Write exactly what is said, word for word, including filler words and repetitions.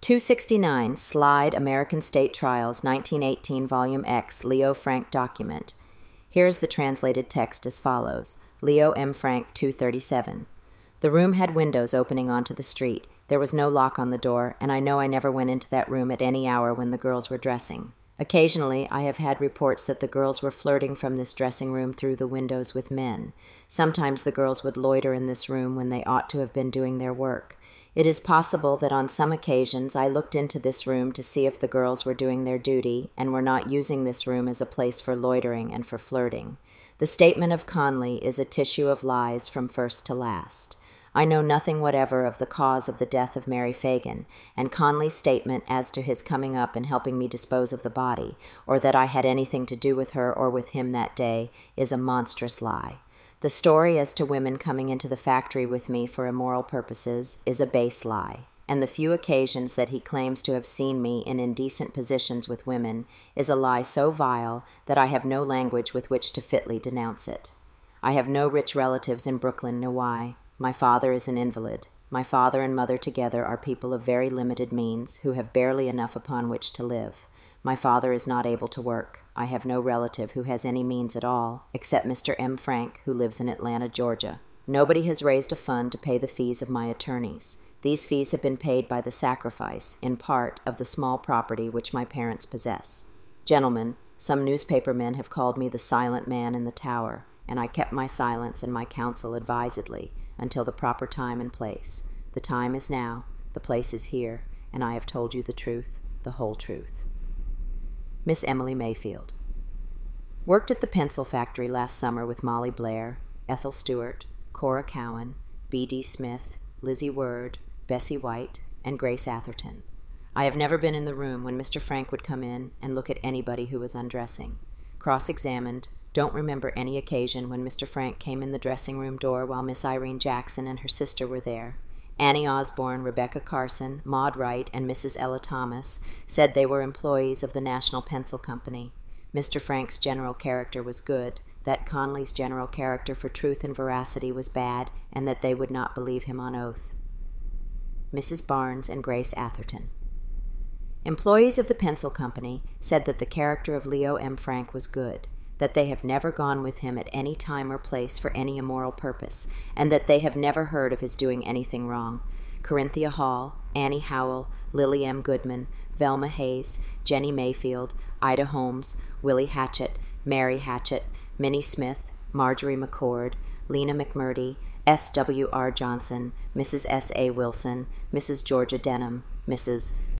two sixty-nine, Slide, American State Trials, nineteen eighteen, Volume X, Leo Frank document. Here is the translated text as follows. Leo M. Frank, two thirty-seven. The room had windows opening onto the street. There was no lock on the door, and I know I never went into that room at any hour when the girls were dressing. Occasionally, I have had reports that the girls were flirting from this dressing room through the windows with men. Sometimes the girls would loiter in this room when they ought to have been doing their work. It is possible that on some occasions I looked into this room to see if the girls were doing their duty and were not using this room as a place for loitering and for flirting. The statement of Conley is a tissue of lies from first to last. I know nothing whatever of the cause of the death of Mary Fagan, and Conley's statement as to his coming up and helping me dispose of the body, or that I had anything to do with her or with him that day, is a monstrous lie. The story as to women coming into the factory with me for immoral purposes is a base lie, and the few occasions that he claims to have seen me in indecent positions with women is a lie so vile that I have no language with which to fitly denounce it. I have no rich relatives in Brooklyn, New York. My father is an invalid. My father and mother together are people of very limited means who have barely enough upon which to live. My father is not able to work. I have no relative who has any means at all, except Mister M. Frank, who lives in Atlanta, Georgia. Nobody has raised a fund to pay the fees of my attorneys. These fees have been paid by the sacrifice, in part, of the small property which my parents possess. Gentlemen, some newspaper men have called me the silent man in the tower, and I kept my silence and my counsel advisedly, until the proper time and place. The time is now, the place is here, and I have told you the truth, the whole truth. Miss Emily Mayfield. Worked at the pencil factory last summer with Molly Blair, Ethel Stewart, Cora Cowan, B D Smith, Lizzie Word, Bessie White, and Grace Atherton. I have never been in the room when Mister Frank would come in and look at anybody who was undressing. Cross-examined, don't remember any occasion when Mister Frank came in the dressing room door while Miss Irene Jackson and her sister were there. Annie Osborne, Rebecca Carson, Maud Wright, and Missus Ella Thomas said they were employees of the National Pencil Company. Mister Frank's general character was good, that Conley's general character for truth and veracity was bad, and that they would not believe him on oath. Missus Barnes and Grace Atherton. Employees of the Pencil Company said that the character of Leo M. Frank was good, that they have never gone with him at any time or place for any immoral purpose, and that they have never heard of his doing anything wrong. Corinthia Hall, Annie Howell, Lily M. Goodman, Velma Hayes, Jenny Mayfield, Ida Holmes, Willie Hatchett, Mary Hatchett, Minnie Smith, Marjorie McCord, Lena McMurdy, S. W. R. Johnson, Missus S. A. Wilson, Missus Georgia Denham, Missus